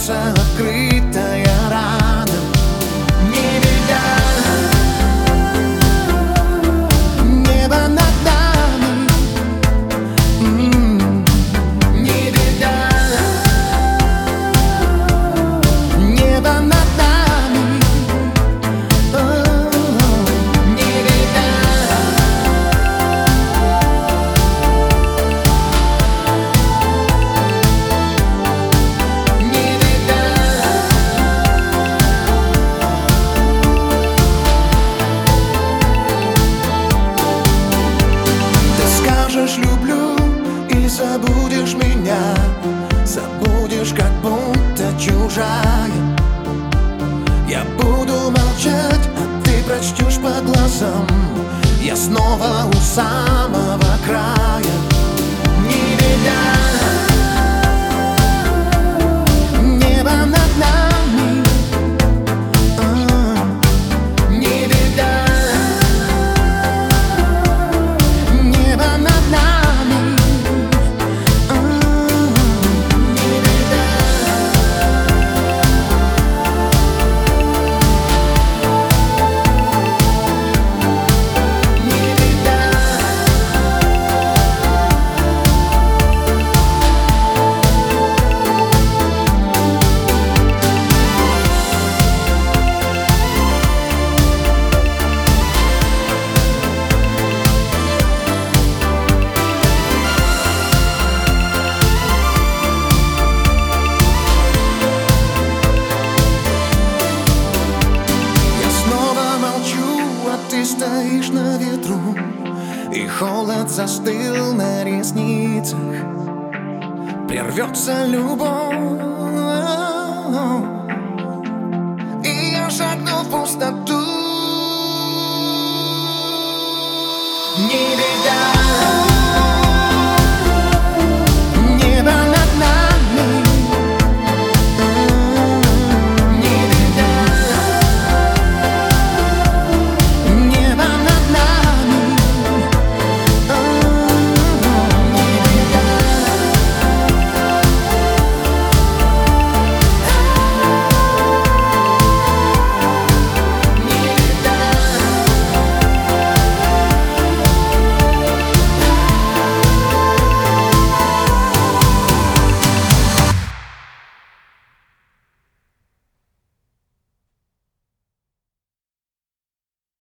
сердце открытая рана. Не беда, небо над нами. Не беда, небо над нами. Не беда. Люблю и забудешь меня, забудешь, как будто чужая. Я буду молчать, а ты прочтешь по глазам. Я снова у самого края. Не беда, небо над нами. Не беда, небо над нами. Не беда. Не беда. Ты стоишь на ветру, и холод застыл на ресницах. Прервется любовь, и я шагну в пустоту. Не